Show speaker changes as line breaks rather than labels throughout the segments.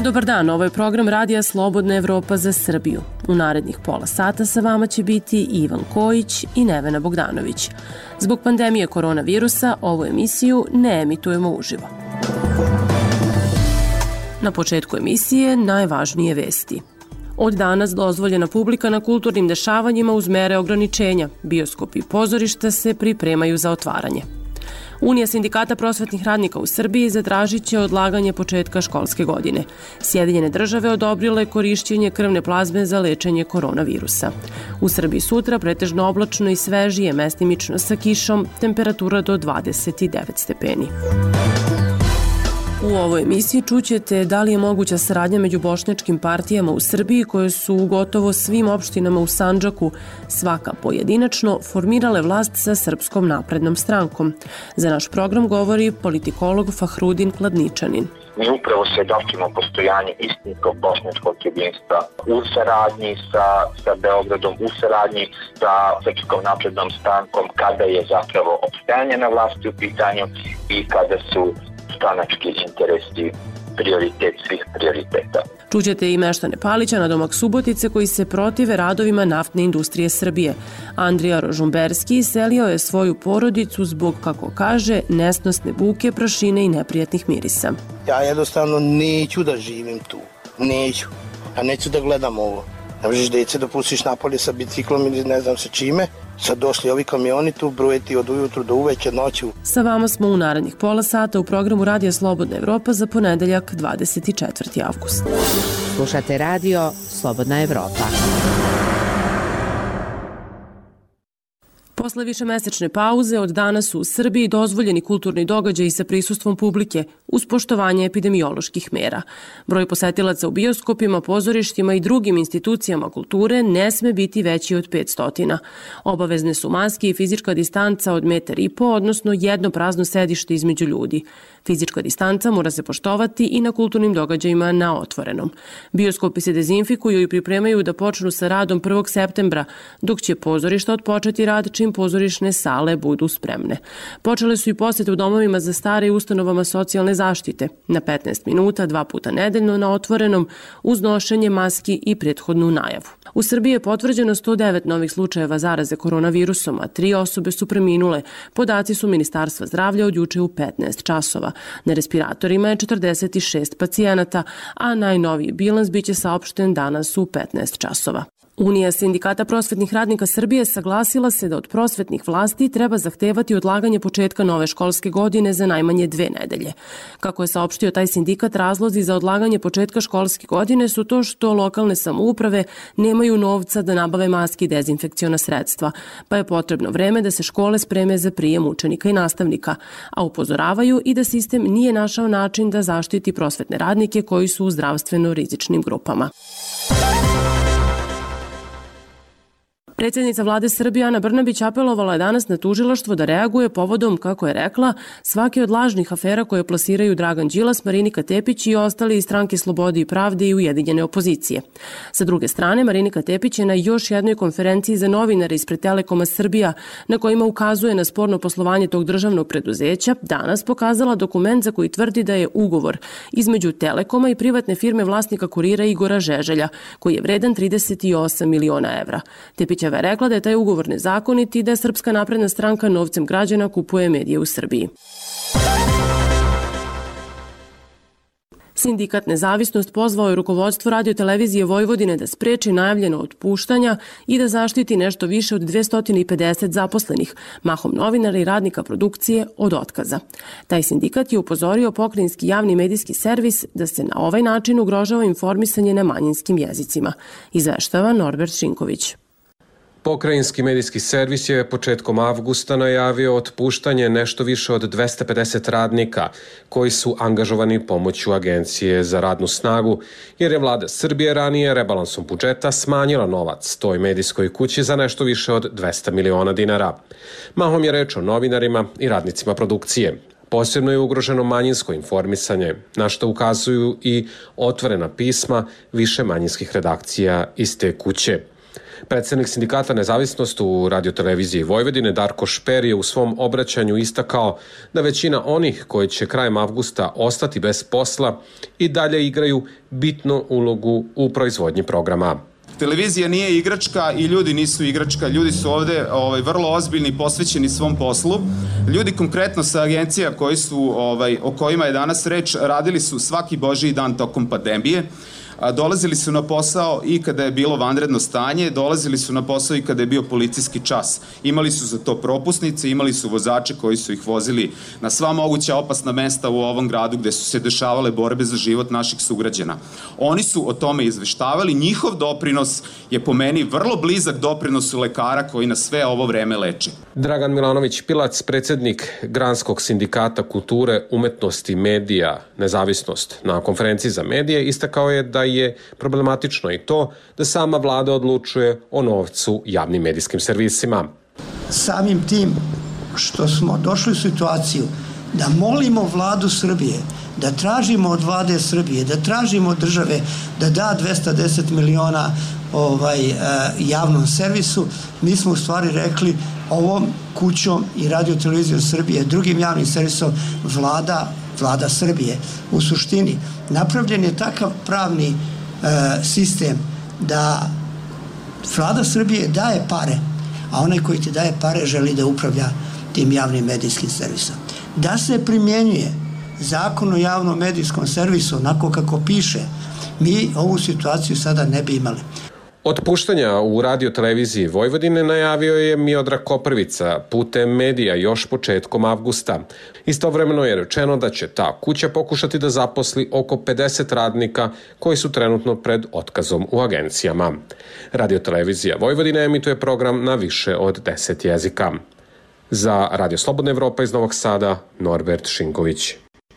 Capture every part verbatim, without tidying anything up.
Dobar dan, ovo je program Radija Slobodna Evropa za Srbiju. U narednih pola sata sa vama će biti Ivan Kojić i Nevena Bogdanović. Zbog pandemije koronavirusa ovu emisiju ne emitujemo uživo. Na početku emisije najvažnije vesti. Od danas dozvoljena publika na kulturnim dešavanjima uz mere ograničenja. Bioskopi i pozorišta se pripremaju za otvaranje. Unija sindikata prosvetnih radnika u Srbiji zatražit će odlaganje početka školske godine. Sjedinjene države odobrile korišćenje krvne plazme za lečenje koronavirusa. U Srbiji sutra pretežno oblačno i svežije, mestimično sa kišom, temperatura do dvadeset devet stepeni. U ovoj emisiji čućete da li je moguća saradnja među bošnjačkim partijama u Srbiji koje su u gotovo svim opštinama u Sandžaku, svaka pojedinačno, formirale vlast sa Srpskom naprednom strankom. Za naš program govori politikolog Fahrudin Kladničanin.
Mi upravo svjedočimo postojanje istinskog bošnjačkog jedinstva u saradnji sa, sa Beogradom, u saradnji sa Srpskom naprednom strankom kada je zapravo opstajanje na vlasti u pitanju i kada su stranački interesi prioritet svih prioriteta.
Čućete i meštane Palića na domak Subotice koji se protive radovima naftne industrije Srbije. Andrija Rožumberski iselio je svoju porodicu zbog, kako kaže, nesnosne buke, prašine i neprijatnih mirisa.
Ja jednostavno neću da živim tu. Neću. Ja neću da gledam ovo. Ne možeš djece da pustiš napolje sa biciklom ili ne znam sa čime. Sad došli ovi kamioni tu brujeti od ujutru do uveče noću.
Sa vama smo u narednih pola sata u programu Radija Slobodna Evropa za ponedeljak dvadeset četvrti avgust.
Slušate Radio Slobodna Evropa.
Posle višemesečne pauze od danas su u Srbiji dozvoljeni kulturni događaji sa prisustvom publike uz poštovanje epidemioloških mera. Broj posetilaca u bioskopima, pozorištima i drugim institucijama kulture ne sme biti veći od petsto. Obavezne su maske i fizička distanca od metar i po, odnosno jedno prazno sedište između ljudi. Fizička distanca mora se poštovati i na kulturnim događajima na otvorenom. Bioskopi se dezinfikuju i pripremaju da počnu sa radom prvog septembra, dok će pozorišta otpočeti rad čim pozorišne sale budu spremne. Počele su i posete u domovima za stare i ustanovama socijalne zaštite. Na petnaest minuta, dva puta nedeljno na otvorenom, uz nošenje maski i prethodnu najavu. U Srbiji je potvrđeno sto devet novih slučajeva zaraze koronavirusom, a tri osobe su preminule. Podaci su Ministarstva zdravlja od juče u petnaest časova. Na respiratorima je četrdeset šest pacijenata, a najnoviji bilans biće saopšten danas u petnaest časova. Unija sindikata prosvetnih radnika Srbije saglasila se da od prosvetnih vlasti treba zahtevati odlaganje početka nove školske godine za najmanje dve nedelje. Kako je saopštio taj sindikat, razlozi za odlaganje početka školske godine su to što lokalne samouprave nemaju novca da nabave maske i dezinfekciona sredstva, pa je potrebno vreme da se škole spreme za prijem učenika i nastavnika, a upozoravaju i da sistem nije našao način da zaštiti prosvetne radnike koji su u zdravstveno rizičnim grupama. Predsjednica vlade Srbije Ana Brnabić apelovala je danas na tužilaštvo da reaguje povodom, kako je rekla, svake od lažnih afera koje plasiraju Dragan Đilas, Marinika Tepić i ostali iz Stranke slobode i pravde i ujedinjene opozicije. Sa druge strane, Marinika Tepić je na još jednoj konferenciji za novinare ispred Telekoma Srbija, na kojima ukazuje na sporno poslovanje tog državnog preduzeća, danas pokazala dokument za koji tvrdi da je ugovor između Telekoma i privatne firme vlasnika Kurira Igora Žeželja, koji je vredan trideset osam miliona evra. Tepić je rekla da je taj ugovor nezakonit i da Srpska napredna stranka novcem građana kupuje medije u Srbiji. Sindikat Nezavisnost pozvao je rukovodstvo radiotelevizije Vojvodine da spreči najavljeno otpuštanja i da zaštiti nešto više od dvesta pedeset zaposlenih, mahom novinara i radnika produkcije, od otkaza. Taj sindikat je upozorio pokrajinski javni medijski servis da se na ovaj način ugrožava informisanje na manjinskim jezicima. Izveštava Norbert Šinković.
Pokrajinski medijski servis je početkom avgusta najavio otpuštanje nešto više od dvesta pedeset radnika koji su angažovani pomoću Agencije za radnu snagu, jer je vlada Srbije ranije rebalansom budžeta smanjila novac toj medijskoj kući za nešto više od dvesta miliona dinara. Mahom je reč o novinarima i radnicima produkcije. Posebno je ugroženo manjinsko informisanje, na što ukazuju i otvorena pisma više manjinskih redakcija iz te kuće. Predsednik sindikata Nezavisnost u radioteleviziji Vojvodine Darko Šper je u svom obraćanju istakao da većina onih koji će krajem avgusta ostati bez posla i dalje igraju bitnu ulogu u proizvodnji programa.
Televizija nije igračka i ljudi nisu igračka. Ljudi su ovde ovaj, vrlo ozbiljni i posvećeni svom poslu. Ljudi konkretno sa agencija koji su, ovaj, o kojima je danas reč, radili su svaki božji dan tokom pandemije. Dolazili su na posao i kada je bilo vanredno stanje, dolazili su na posao i kada je bio policijski čas. Imali su za to propusnice, imali su vozače koji su ih vozili na sva moguća opasna mesta u ovom gradu gde su se dešavale borbe za život naših sugrađana. Oni su o tome izveštavali, njihov doprinos je po meni vrlo blizak doprinosu lekara koji nas sve ovo vreme leči.
Dragan Milanović Pilac, predsednik Granskog sindikata kulture, umetnosti, medija, Nezavisnost, na konferenciji za medije istakao je da je problematično i to da sama vlada odlučuje o novcu javnim medijskim servisima.
Samim tim što smo došli u situaciju da molimo vladu Srbije, da tražimo od vlade Srbije, da tražimo od države da da dvesta deset miliona ovaj, javnom servisu, mi smo u stvari rekli ovom kućom i radiotelevizijom Srbije, drugim javnim servisom vlada vlada Srbije. U suštini, napravljen je takav pravni e, sistem da vlada Srbije daje pare, a onaj koji ti daje pare želi da upravlja tim javnim medijskim servisom. Da se primjenjuje zakon o javnom medijskom servisu onako kako piše, mi ovu situaciju sada ne bi imali.
Otpuštanja u radioteleviziji Vojvodine najavio je Miodrag Koprvica putem medija još početkom avgusta. Istovremeno je rečeno da će ta kuća pokušati da zaposli oko pedeset radnika koji su trenutno pred otkazom u agencijama. Radiotelevizija Vojvodine emituje program na više od deset jezika. Za Radio Slobodna Evropa iz Novog Sada, Norbert Šinković.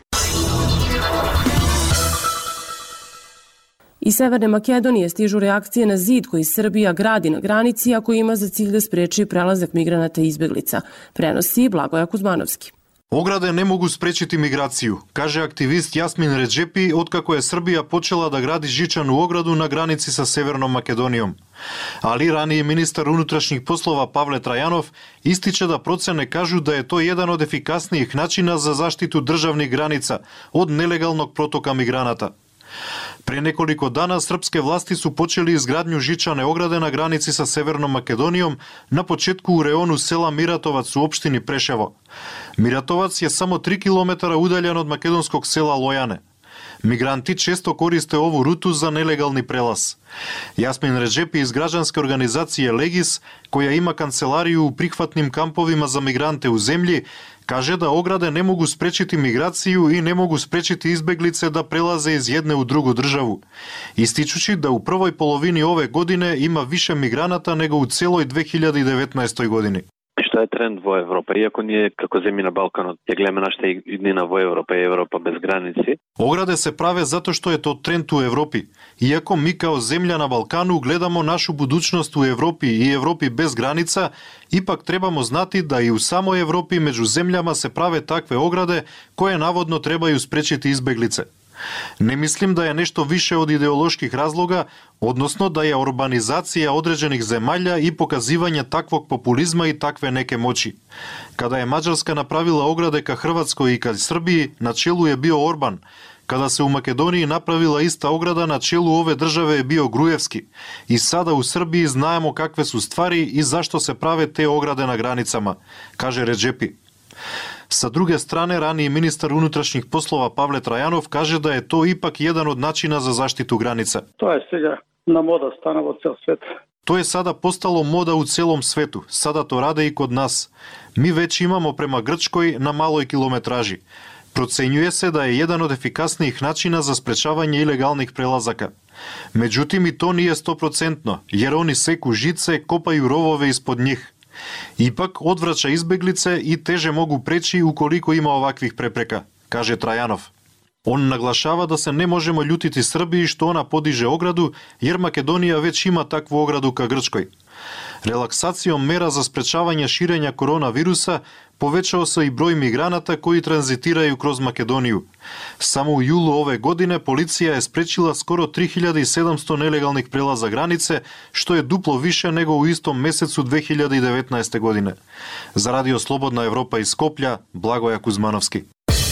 Iz Severne Makedonije stižu reakcije na zid koji Srbija gradi na granici, a koji ima za cilj da spreči prelazak migranata i izbeglica. Prenosi Blagoja Kuzmanovski.
Ograde ne mogu sprečiti migraciju, kaže aktivist Jasmin Redžepi otkako je Srbija počela da gradi žičanu ogradu na granici sa Severnom Makedonijom. Ali raniji ministar unutrašnjih poslova Pavle Trajanov ističe da procene kažu da je to jedan od efikasnijih načina za zaštitu državnih granica od nelegalnog protoka migranata. Pre nekoliko dana srpske vlasti su počeli izgradnju žičane ograde na granici sa Severnom Makedonijom na početku u reonu sela Miratovac u opštini Preševo. Miratovac je samo tri kilometara udaljen od makedonskog sela Lojane. Migranti često koriste ovu rutu za nelegalni prelaz. Jasmin Redžepi iz građanske organizacije Legis, koja ima kancelariju u prihvatnim kampovima za migrante u zemlji, kaže da ograde ne mogu sprečiti migraciju i ne mogu sprečiti izbeglice da prelaze iz jedne u drugu državu, ističući da u prvoj polovini ove godine ima više migranata nego u celoj dve hiljade devetnaestoj godini.
Što je trend vo Evropa, iako nije kako zemlji na Balkanu, je glema našta i dnina vo Evropa i Evropa bez granici.
Ograde se prave zato što je to trend u Evropi. Iako mi kao zemlja na Balkanu gledamo našu budućnost u Evropi i Evropi bez granica, ipak trebamo znati da i u samoj Evropi među zemljama se prave takve ograde koje navodno trebaju sprečiti izbeglice. Ne mislim da je nešto više od ideoloških razloga, odnosno da je urbanizacija određenih zemalja i pokazivanje takvog populizma i takve neke moći. Kada je Mađarska napravila ograde ka Hrvatskoj i ka Srbiji, na čelu je bio Orban. Kada se u Makedoniji napravila ista ograda, na čelu ove države je bio Grujevski. I sada u Srbiji znamo kakve su stvari i zašto se prave te ograde na granicama, kaže Redžepi. Sa druge strane, raniji ministar unutrašnjih poslova Pavle Trajanov kaže da je to ipak jedan od načina za zaštitu granica.
To je сега na moda stanova u cel svet.
To je sada postalo moda u celom svetu. Sada to rade i kod nas. Mi već imamo prema Grčkoj na maloj kilometraži. Procenjuje se da je jedan od efikasnijih načina za sprečavanje ilegalnih prelazaka. Međutim, i to nije stoprocentno, jer oni seku žice, kopaju rovove ispod njih. Ipak odvraća izbeglice i teže mogu preći ukoliko ima ovakvih prepreka, kaže Trajanov. On naglašava da se ne možemo ljutiti Srbiji što ona podiže ogradu, jer Makedonija već ima takvu ogradu ka Grčkoj. Relaksacijom mera za sprečavanje širenja koronavirusa Повечао се и број миграната кои транзитирају кроз Македонiju. Само у јулу ове године полиција е спречила скоро три илјади и седумсто нелегалних прелаза границе, што е дупло више него у истом месецу две илјади и деветнаесте године. За Радио Слободна Европа из Скопја, Благоја Кузмановски.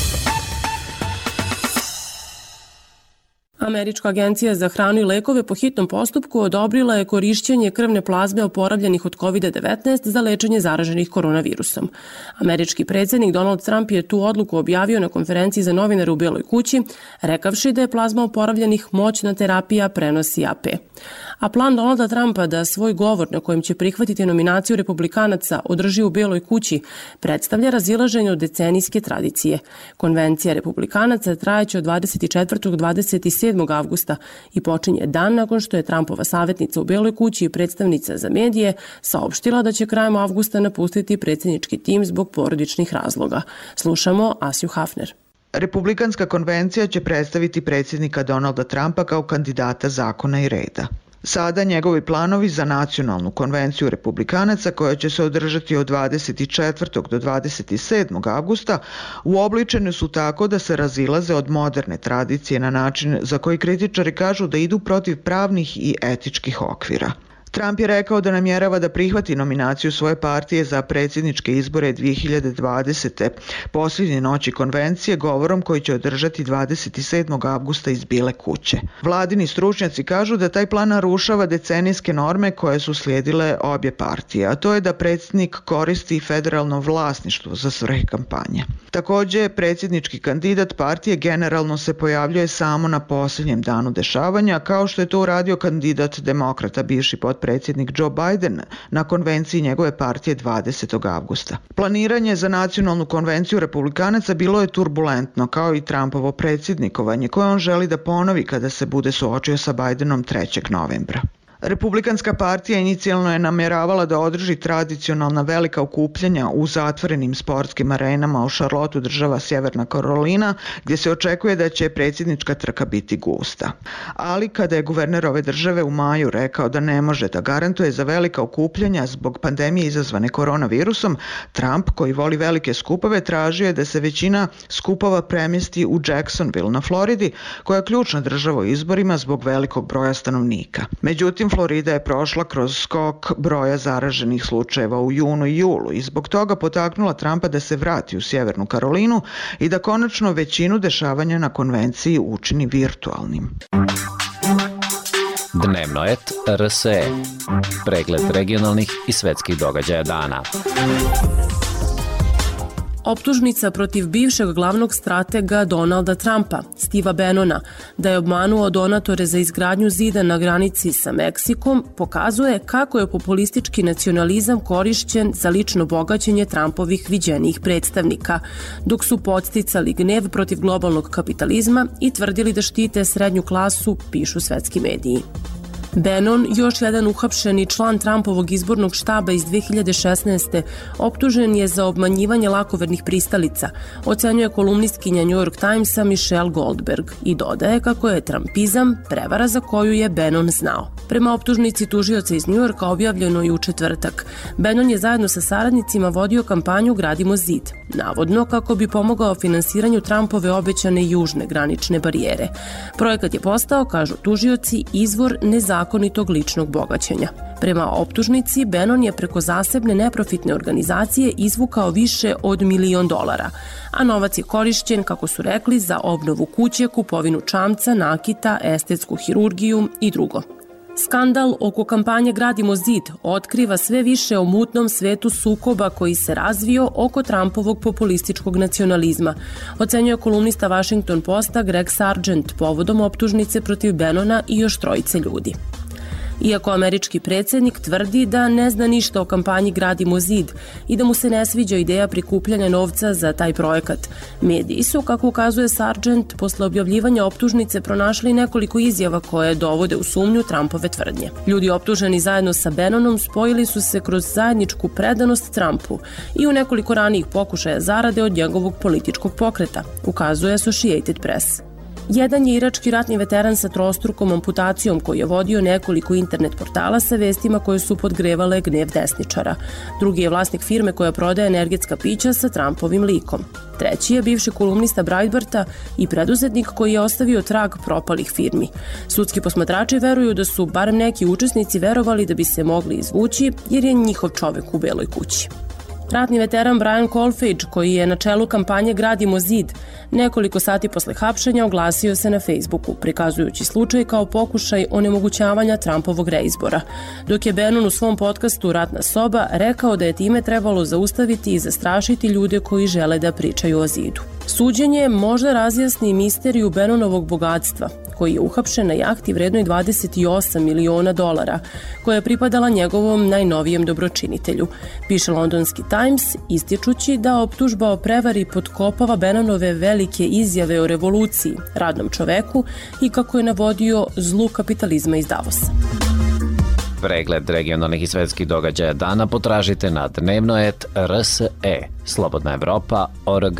Američka agencija za hranu i lekove po hitnom postupku odobrila je korišćenje krvne plazme oporavljenih od kovid devetnaest za lečenje zaraženih koronavirusom. Američki predsjednik Donald Trump je tu odluku objavio na konferenciji za novinare u Beloj kući, rekavši da je plazma oporavljenih moćna terapija, prenosi A P. A plan Donalda Trumpa da svoj govor na kojem će prihvatiti nominaciju republikanaca održi u Beloj kući predstavlja razilaženje od decenijske tradicije. Konvencija republikanaca trajeće od dvadeset četvrtog do dvadeset sedmog avgusta i počinje dan nakon što je Trumpova savjetnica u Beloj kući i predstavnica za medije saopštila da će krajem avgusta napustiti predsjednički tim zbog porodičnih razloga. Slušamo Asju Hafner.
Republikanska konvencija će predstaviti predsjednika Donalda Trumpa kao kandidata zakona i reda. Sada njegovi planovi za nacionalnu konvenciju republikanaca koja će se održati od dvadeset četvrtog do dvadeset sedmog avgusta uobličeni su tako da se razilaze od moderne tradicije na način za koji kritičari kažu da idu protiv pravnih i etičkih okvira. Trump je rekao da namjerava da prihvati nominaciju svoje partije za predsjedničke izbore dvije hiljade dvadesete. posljednje noći konvencije govorom koji će održati dvadeset sedmog avgusta iz Bijele kuće. Vladini stručnjaci kažu da taj plan narušava decenijske norme koje su slijedile obje partije, a to je da predsjednik koristi federalno vlasništvo za svrhe kampanje. Također, predsjednički kandidat partije generalno se pojavljuje samo na posljednjem danu dešavanja, kao što je to uradio kandidat demokrata, bivši potpredsjednik Joe Biden na konvenciji njegove partije dvadesetog avgusta. Planiranje za nacionalnu konvenciju republikanaca bilo je turbulentno, kao i Trumpovo predsjednikovanje koje on želi da ponovi kada se bude suočio sa Bidenom trećeg novembra. Republikanska partija inicijalno je namjeravala da održi tradicionalna velika okupljanja u zatvorenim sportskim arenama u Charlotteu, država Sjeverna Karolina, gdje se očekuje da će predsjednička trka biti gusta. Ali kada je guverner ove države u maju rekao da ne može da garantuje za velika okupljanja zbog pandemije izazvane koronavirusom, Trump, koji voli velike skupove, tražio je da se većina skupova premjesti u Jacksonville na Floridi, koja je ključna država u izborima zbog velikog broja stanovnika. Međutim, Florida je prošla kroz skok broja zaraženih slučajeva u junu i julu i zbog toga potaknula Trumpa da se vrati u Sjevernu Karolinu i da konačno većinu dešavanja na konvenciji učini virtualnim.
Dnevnoet R S E. Pregled regionalnih i svetskih događaja dana.
Optužnica protiv bivšeg glavnog stratega Donalda Trumpa, Steva Bannona, da je obmanuo donatore za izgradnju zida na granici sa Meksikom, pokazuje kako je populistički nacionalizam korišćen za lično bogaćenje Trumpovih viđenijih predstavnika, dok su podsticali gnev protiv globalnog kapitalizma i tvrdili da štite srednju klasu, pišu svetski mediji. Bannon, još jedan uhapšeni član Trumpovog izbornog štaba iz dve hiljade šesnaeste. optužen je za obmanjivanje lakovernih pristalica, ocenjuje kolumnistkinja New York Timesa Michelle Goldberg i dodaje kako je trumpizam prevara za koju je Bannon znao. Prema optužnici tužioca iz New Yorka objavljeno i u četvrtak, Bannon je zajedno sa saradnicima vodio kampanju Gradimo zid, navodno kako bi pomogao finansiranju Trumpove obećane južne granične barijere. Projekat je postao, kažu tužioci, izvor nezakonitog ličnog bogaćenja. Prema optužnici, Bannon je preko zasebne neprofitne organizacije izvukao više od milion dolara, a novac je korišćen, kako su rekli, za obnovu kuće, kupovinu čamca, nakita, estetsku hirurgiju i drugo. Skandal oko kampanje Gradimo zid otkriva sve više o mutnom svetu sukoba koji se razvio oko Trumpovog populističkog nacionalizma, ocenjuje kolumnista Washington Posta Greg Sargent povodom optužnice protiv Bannona i još trojice ljudi. Iako američki predsjednik tvrdi da ne zna ništa o kampanji Gradimo zid i da mu se ne sviđa ideja prikupljanja novca za taj projekat, mediji su, kako ukazuje Sargent, posle objavljivanja optužnice pronašli nekoliko izjava koje dovode u sumnju Trumpove tvrdnje. Ljudi optuženi zajedno sa Bannonom spojili su se kroz zajedničku predanost Trumpu i u nekoliko ranijih pokušaja zarade od njegovog političkog pokreta, ukazuje Associated Press. Jedan je irački ratni veteran sa trostrukom amputacijom koji je vodio nekoliko internet portala sa vestima koje su podgrevale gnev desničara. Drugi je vlasnik firme koja prodaje energetska pića sa Trumpovim likom. Treći je bivši kolumnista Breitbarta i preduzetnik koji je ostavio trag propalih firmi. Sudski posmatrači veruju da su barem neki učesnici verovali da bi se mogli izvući jer je njihov čovek u Beloj kući. Ratni veteran Brian Kolfage, koji je na čelu kampanje Gradimo zid, nekoliko sati posle hapšenja oglasio se na Facebooku, prikazujući slučaj kao pokušaj onemogućavanja Trumpovog reizbora, dok je Bannon u svom podcastu Ratna soba rekao da je time trebalo zaustaviti i zastrašiti ljude koji žele da pričaju o zidu. Suđenje možda razjasni misteriju Bannonovog bogatstva, koji je uhapšen na jahti vrednoj dvadeset osam miliona dolara, koja je pripadala njegovom najnovijem dobročinitelju, piše londonski Times, ističući da optužba o prevari potkopava Bannonove velike izjave o revoluciji, radnom čoveku i kako je navodio zlu kapitalizma iz Davosa.
Pregled regionalnih i svetskih događaja dana potražite na dnevno et r s e, slobodna evropa tačka org.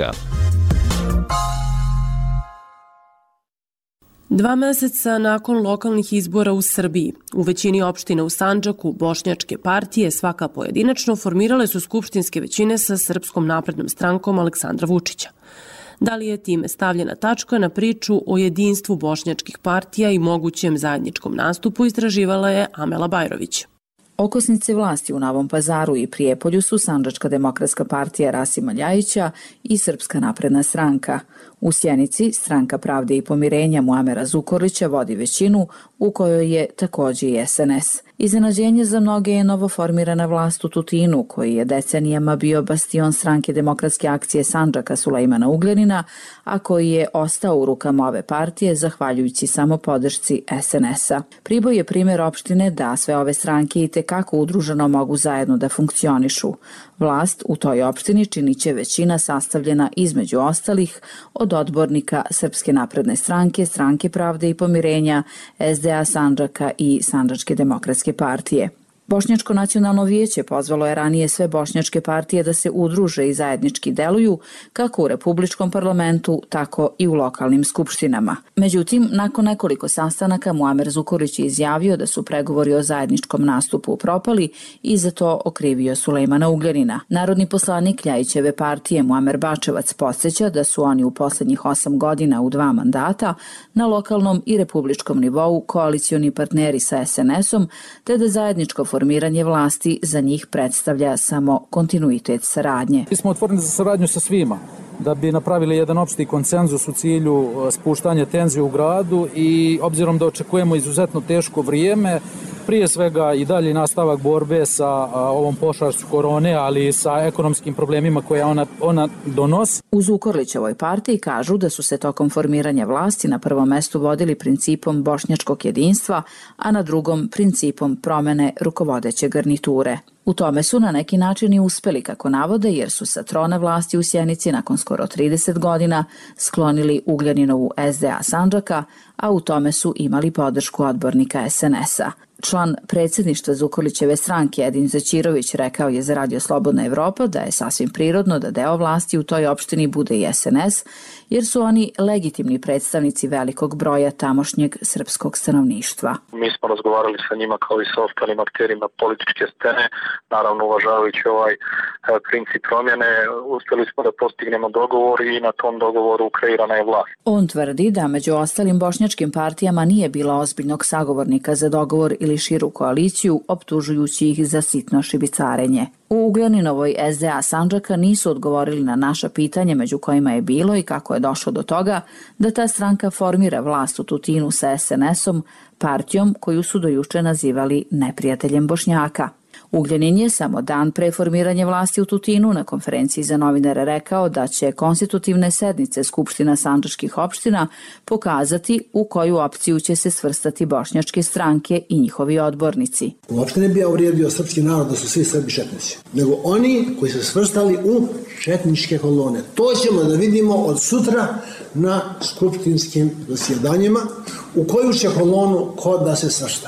Dva meseca nakon lokalnih izbora u Srbiji, u većini opština u Sandžaku, bošnjačke partije, svaka pojedinačno, formirale su skupštinske većine sa Srpskom naprednom strankom Aleksandra Vučića. Da li je time stavljena tačka na priču o jedinstvu bošnjačkih partija i mogućem zajedničkom nastupu, istraživala je Amela Bajrović.
Okosnice vlasti u Novom Pazaru i Prijepolju su Sandžačka demokratska partija Rasima Ljajića i Srpska napredna stranka. U Sjenici Stranka pravde i pomirenja Muamera Zukorlića vodi većinu u kojoj je takođe i es en es. Iznenađenje za mnoge je novoformirana vlast u Tutinu, koji je decenijama bio bastion Stranke demokratske akcije Sandžaka Sulejmana Ugljanina, a koji je ostao u rukama ove partije zahvaljujući samo podršci es en es-a. Priboj je primjer opštine da sve ove stranke i tekako udruženo mogu zajedno da funkcionišu. Vlast u toj opštini činiće većina sastavljena između ostalih od odbornika Srpske napredne stranke, Stranke pravde i pomirenja, es de a Sandžaka i Sandžačke demokratske partije. Bošnjačko nacionalno vijeće pozvalo je ranije sve bošnjačke partije da se udruže i zajednički deluju kako u Republičkom parlamentu, tako i u lokalnim skupštinama. Međutim, nakon nekoliko sastanaka Muamer Zukorlić je izjavio da su pregovori o zajedničkom nastupu propali i za to okrivio Sulejmana Ugljanina. Narodni poslanik Ljajićeve partije Muamer Bačevac podsjeća da su oni u poslednjih osam godina u dva mandata na lokalnom i republičkom nivou koalicioni partneri sa es en es-om, te da zajedničko formiranje vlasti za njih predstavlja samo kontinuitet saradnje.
Mi smo otvoreni za saradnju sa svima, da bi napravili jedan opšti konsenzus u cilju spuštanja tenzije u gradu i obzirom da očekujemo izuzetno teško vrijeme, prije svega i dalje nastavak borbe sa ovom pošašću korone, ali i sa ekonomskim problemima koje ona, ona donosi.
U Zukorlićevoj partiji kažu da su se tokom formiranja vlasti na prvom mestu vodili principom bošnjačkog jedinstva, a na drugom principom promene rukovodeće garniture. U tome su na neki način i uspeli, kako navode, jer su sa trona vlasti u Sjenici nakon skoro trideset godina sklonili Ugljaninovu es de a Sandžaka, a u tome su imali podršku odbornika es en es-a. Član predsjedništva Zukorlićeve stranke Edin Zaćirović rekao je za Radio Slobodna Evropa da je sasvim prirodno da deo vlasti u toj opštini bude i es en es, jer su oni legitimni predstavnici velikog broja tamošnjeg srpskog stanovništva.
Mi smo razgovarali sa njima kao i sa ostalim akterima političke scene, naravno uvažavajući ovaj princip promjene, uspjeli smo da postignemo dogovor i na tom dogovoru kreirana je vlast.
On tvrdi da među ostalim bošnjačkim partijama nije bilo ozbiljnog sagovornika za dogovor ili širu koaliciju, optužujući ih za sitno šibicarenje. U Ugljaninovoj es de a Sandžaka nisu odgovorili na naša pitanja, među kojima je bilo i kako je došlo do toga da ta stranka formira vlast u Tutinu sa es en es-om, partijom koju su do juče nazivali neprijateljem Bošnjaka. Ugljanin je samo dan pre formiranja vlasti u Tutinu na konferenciji za novinare rekao da će konstitutivne sednice Skupština sandžačkih opština pokazati u koju opciju će se svrstati bošnjačke stranke i njihovi odbornici.
Uopšte ne bi ja uvrijedio srpski narod da su svi Srbi četnici, nego oni koji su svrstali u četničke kolone. To ćemo da vidimo od sutra na skupštinskim zasjedanjima u koju će kolonu ko da se svrsta.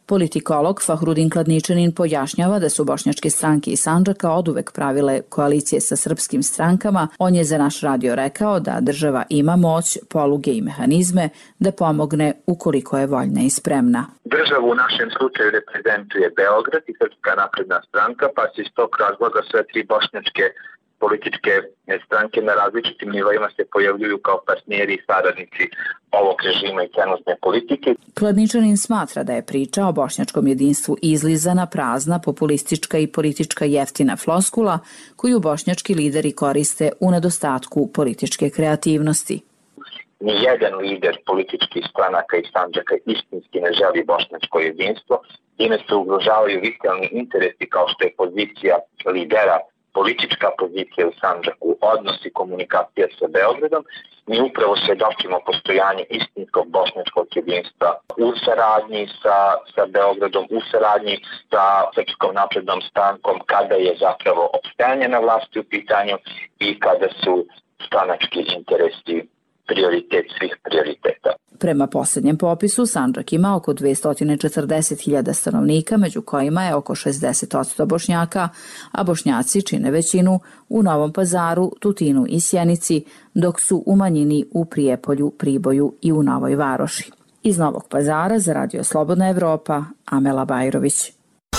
Politikolog Fahrudin Kladničanin pojašnjava da su bošnjačke stranke iz Sandžaka oduvek pravile koalicije sa srpskim strankama. On je za naš radio rekao da država ima moć, poluge i mehanizme da pomogne ukoliko je voljna i spremna.
Državu u našem slučaju reprezentuje Beograd i Srpska napredna stranka, pa se iz tog razloga sve tri bošnjačke političke stranke na različitim nivoima se pojavljuju kao partneri i saradnici ovog režima i trenutne politike.
Kladničanin smatra da je priča o bošnjačkom jedinstvu izlizana, prazna, populistička i politička jeftina floskula koju bošnjački lideri koriste u nedostatku političke kreativnosti.
Nijedan lider političkih stranaka iz Sandžaka istinski ne želi bošnjačko jedinstvo, time se ugrožavaju vitalni interesi kao što je pozicija lidera, politička pozicija u Sandžaku, odnos i komunikacija sa Beogradom. Mi upravo svedočimo postojanje istinskog bošnjačkog jedinstva u saradnji sa, sa Beogradom, u saradnji sa Srpskom naprednom strankom kada je zapravo opstajanje na vlasti u pitanju i kada su stranački interesi prioritet svih prioriteta.
Prema posljednjem popisu, Sandžak ima oko dvesta četrdeset hiljada stanovnika, među kojima je oko šezdeset posto Bošnjaka, a Bošnjaci čine većinu u Novom Pazaru, Tutinu i Sjenici, dok su u manjini u Prijepolju, Priboju i u Novoj Varoši. Iz Novog Pazara za Radio Slobodna Evropa, Amela Bajrović.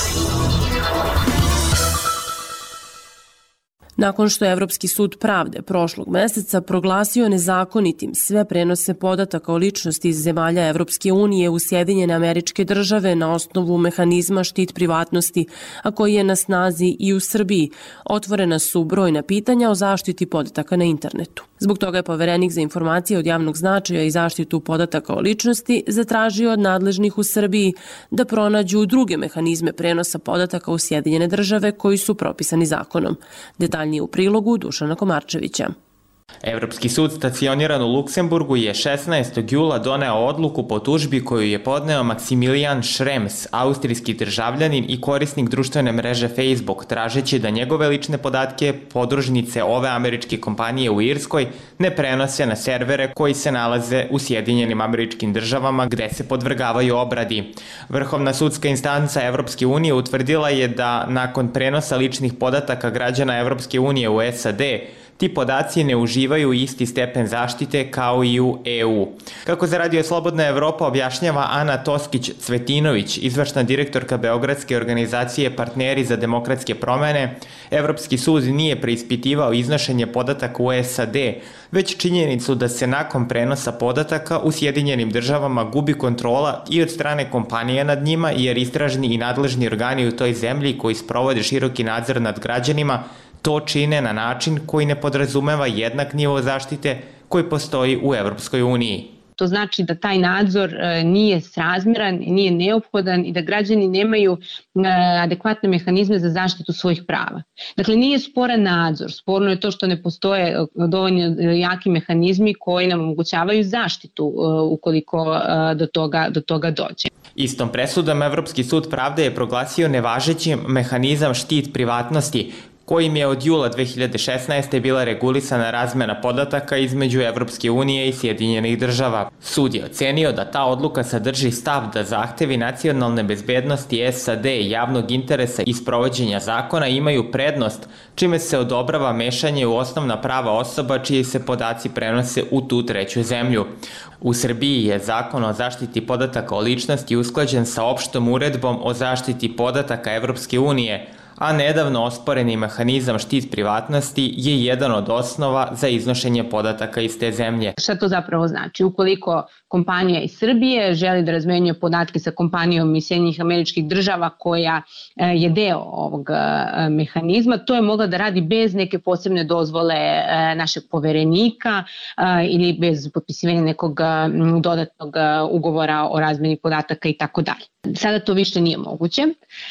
Nakon što je Evropski sud pravde prošlog meseca proglasio nezakonitim sve prenose podataka o ličnosti iz zemalja Evropske unije u Sjedinjene Američke Države na osnovu mehanizma štit privatnosti, a koji je na snazi i u Srbiji, otvorena su brojna pitanja o zaštiti podataka na internetu. Zbog toga je Poverenik za informacije od javnog značaja i zaštitu podataka o ličnosti zatražio od nadležnih u Srbiji da pronađu druge mehanizme prenosa podataka u Sjedinjene Države koji su propisani zakonom. Detalj u prilogu Dušana Komarčevića.
Evropski sud stacioniran u Luksemburgu je šesnaestog jula doneo odluku po tužbi koju je podneo Maksimilijan Šrems, austrijski državljanin i korisnik društvene mreže Facebook, tražeći da njegove lične podatke podružnice ove američke kompanije u Irskoj ne prenose na servere koji se nalaze u Sjedinjenim Američkim Državama gde se podvrgavaju obradi. Vrhovna sudska instanca Evropske unije utvrdila je da nakon prenosa ličnih podataka građana Evropske unije u S A D ti podaci ne uživaju isti stepen zaštite kao i u E U. Kako za Radio Slobodna Evropa objašnjava Ana Toskić-Cvetinović, izvršna direktorka Beogradske organizacije Partneri za demokratske promene, Evropski sud nije preispitivao iznošenje podataka u S A D, već činjenicu da se nakon prenosa podataka u Sjedinjenim Državama gubi kontrola i od strane kompanije nad njima, jer istražni i nadležni organi u toj zemlji koji sprovode široki nadzor nad građanima to čine na način koji ne podrazumeva jednak nivo zaštite koji postoji u Evropskoj uniji.
To znači da taj nadzor nije srazmjeran, nije neophodan i da građani nemaju adekvatne mehanizme za zaštitu svojih prava. Dakle, nije sporan nadzor, sporno je to što ne postoje dovoljno jaki mehanizmi koji nam omogućavaju zaštitu ukoliko do toga, do toga dođe.
Istom presudom Evropski sud pravde je proglasio nevažećim mehanizam štit privatnosti, kojim je od jula dve hiljade šesnaeste. bila regulisana razmena podataka između Evropske unije i Sjedinjenih Država. Sud je ocenio da ta odluka sadrži stav da zahtevi nacionalne bezbednosti S A D i javnog interesa i sprovođenja zakona imaju prednost, čime se odobrava mešanje u osnovna prava osoba čiji se podaci prenose u tu treću zemlju. U Srbiji je zakon o zaštiti podataka o ličnosti usklađen sa opštom uredbom o zaštiti podataka Evropske unije, a nedavno osporeni mehanizam štit privatnosti je jedan od osnova za iznošenje podataka iz te zemlje.
Šta to zapravo znači? Ukoliko kompanija iz Srbije želi da razmenjuje podatke sa kompanijom iz Sjedinjenih Američkih Država koja je deo ovog mehanizma, to je mogla da radi bez neke posebne dozvole našeg poverenika ili bez potpisivanja nekog dodatnog ugovora o razmeni podataka i tako dalje. Sada to više nije moguće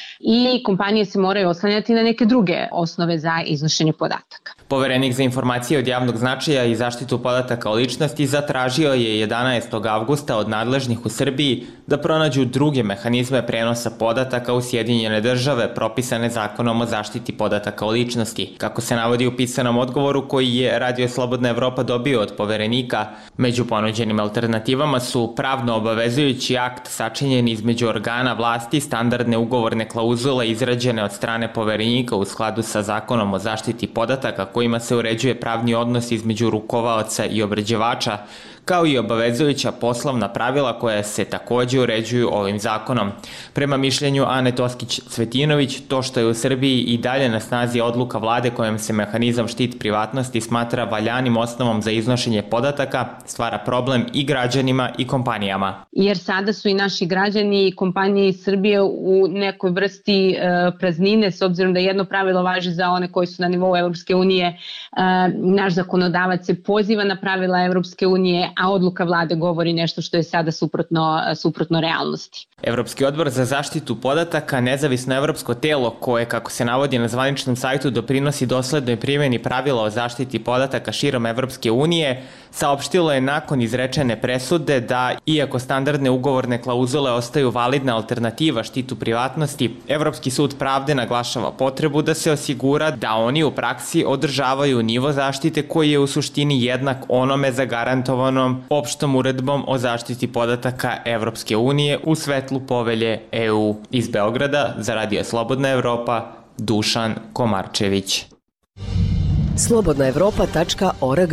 i kompanije se moraju oslanjati na neke druge osnove za iznošenje podataka.
Poverenik za informacije od javnog značaja i zaštitu podataka o ličnosti zatražio je jedanaestog avgusta od nadležnih u Srbiji da pronađu druge mehanizme prenosa podataka u Sjedinjene Države propisane zakonom o zaštiti podataka o ličnosti. Kako se navodi u pisanom odgovoru koji je Radio Slobodna Evropa dobio od poverenika, među ponuđenim alternativama su pravno obavezujući akt sačinjen između organa organa vlasti standardne ugovorne klauzule izrađene od strane poverenika u skladu sa zakonom o zaštiti podataka kojima se uređuje pravni odnos između rukovaoca i obrađivača, kao i obavezujuća poslovna pravila koja se takođe uređuju ovim zakonom. Prema mišljenju Ane Toskić-Cvetinović, to što je u Srbiji i dalje na snazi odluka vlade kojom se mehanizam štit privatnosti smatra valjanim osnovom za iznošenje podataka, stvara problem i građanima i kompanijama.
Jer sada su i naši građani i kompanije iz Srbije u nekoj vrsti e, praznine, s obzirom da jedno pravilo važi za one koji su na nivou Evropske unije. E, naš zakonodavac se poziva na pravila Evropske unije, a odluka vlade govori nešto što je sada suprotno, suprotno realnosti.
Evropski odbor za zaštitu podataka, nezavisno evropsko telo koje, kako se navodi na zvaničnom sajtu, doprinosi doslednoj primjeni pravila o zaštiti podataka širom Evropske unije, saopštilo je nakon izrečene presude da, iako standardne ugovorne klauzule ostaju validna alternativa štitu privatnosti, Evropski sud pravde naglašava potrebu da se osigura da oni u praksi održavaju nivo zaštite koji je u suštini jednak onome zagarantovanom opštom uredbom o zaštiti podataka Evropske unije u svetlu povelje E U. Iz Beograda za Radio Slobodna Evropa, Dušan Komarčević.
slobodna evropa tačka org.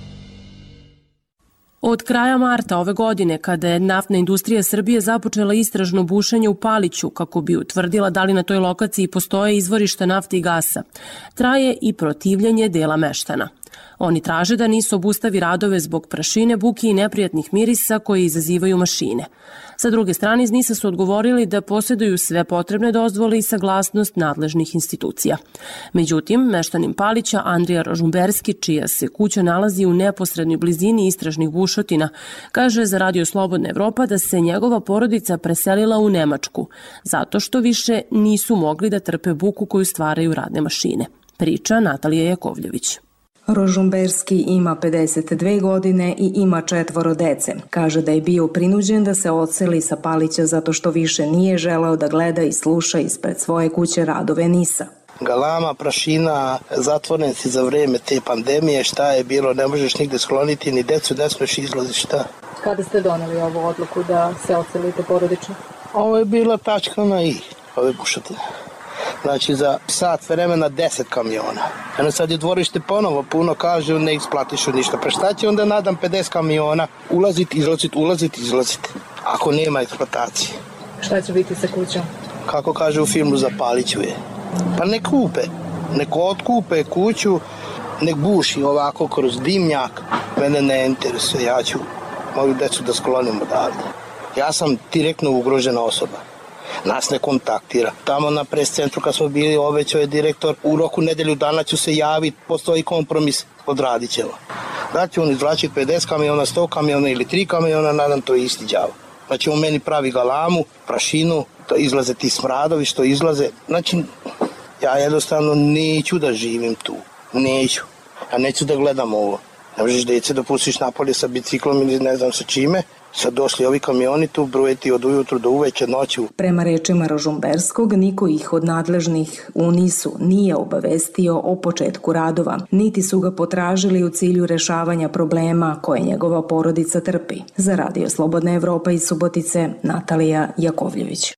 Od kraja marta ove godine, kada je naftna industrija Srbije započela istražno bušenje u Paliću kako bi utvrdila da li na toj lokaciji postoje izvorišta nafte i gasa, traje i protivljenje dela meštana. Oni traže da nisu obustavi radove zbog prašine, buke i neprijatnih mirisa koje izazivaju mašine. Sa druge strane, iz NIS-a su odgovorili da posjeduju sve potrebne dozvole i saglasnost nadležnih institucija. Međutim, meštanin Palića Andrija Rožumberski, čija se kuća nalazi u neposrednoj blizini istražnih bušotina, kaže za Radio Slobodna Evropa da se njegova porodica preselila u Nemačku, zato što više nisu mogli da trpe buku koju stvaraju radne mašine. Priča Natalija Jakovljević.
Rožumberski ima pedeset dve godine i ima četvoro dece. Kaže da je bio prinuđen da se odseli sa Palića zato što više nije želeo da gleda i sluša ispred svoje kuće radove NIS-a.
Galama, prašina, zatvoren si za vreme te pandemije, šta je bilo, ne možeš nigde skloniti, ni decu ne smeš izlaziti, šta.
Kada ste doneli ovu odluku da se odselite porodično?
Ovo je bila tačka na i, ove bušotine. Znači za sat vremena deset kamiona. Eno sad je dvorište ponovo puno, kažu ne isplatišu ništa. Pa šta će onda nadam pedeset kamiona ulaziti, izlaziti, ulaziti, izlaziti, ako nema eksploatacije?
Šta će biti sa kućom?
Kako kaže u filmu Zapaliću je. Pa nek kupe, nek otkupe kuću, nek buši ovako kroz dimnjak. Mene ne interesuje, ja ću moju decu da sklonim odavde. Ja sam direktno ugrožena osoba. Nas ne kontaktira. Tamo na pres centru kad smo bili obećao je direktor u roku nedelju dana ću se javiti, postoji kompromis, odradit ćemo. Da će on izvlačiti pedeset kamiona, sto kamiona ili tri kamiona, nadam to je isti đavo. Znači on meni pravi galamu, prašinu, to izlaze ti smradovi što izlaze. Znači ja jednostavno neću da živim tu, neću. Ja neću da gledam ovo. Ne možeš djece da pustiš napolje sa biciklom ili ne znam sa čime. Sad došli ovi kamioni tu brujeti od ujutru do uveče noću.
Prema rečima Rožumberskog, niko ih od nadležnih u NIS-u nije obavestio o početku radova, niti su ga potražili u cilju rešavanja problema koje njegova porodica trpi. Za Radio Slobodna Evropa iz Subotice, Natalija Jakovljević.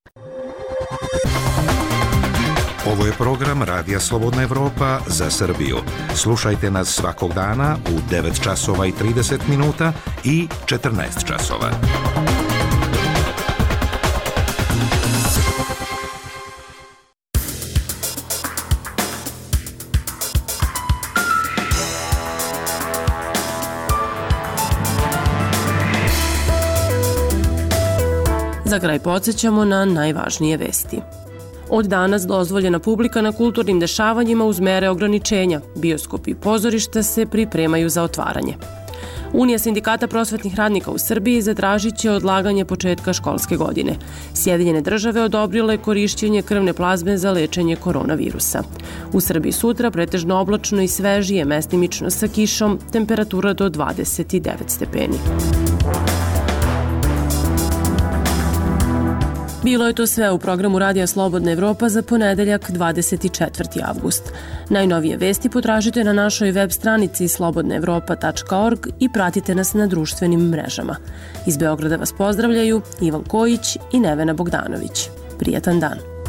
Ovo je program Radija Slobodna Evropa za Srbiju. Slušajte nas svakog dana u devet časova i trideset minuta i četrnaest časova.
Za kraj podsjećamo na najvažnije vesti. Od danas dozvoljena publika na kulturnim dešavanjima uz mere ograničenja. Bioskopi i pozorišta se pripremaju za otvaranje. Unija sindikata prosvetnih radnika u Srbiji zatražit će odlaganje početka školske godine. Sjedinjene države odobrile korišćenje krvne plazme za lečenje koronavirusa. U Srbiji sutra pretežno oblačno i svežije, mestimično sa kišom, temperatura do dvadeset devet stepeni. Bilo je to sve u programu Radija Slobodna Evropa za ponedeljak dvadeset četvrti avgust. Najnovije vesti potražite na našoj web stranici slobodna evropa tačka org i pratite nas na društvenim mrežama. Iz Beograda vas pozdravljaju Ivan Kojić i Nevena Bogdanović. Prijatan dan.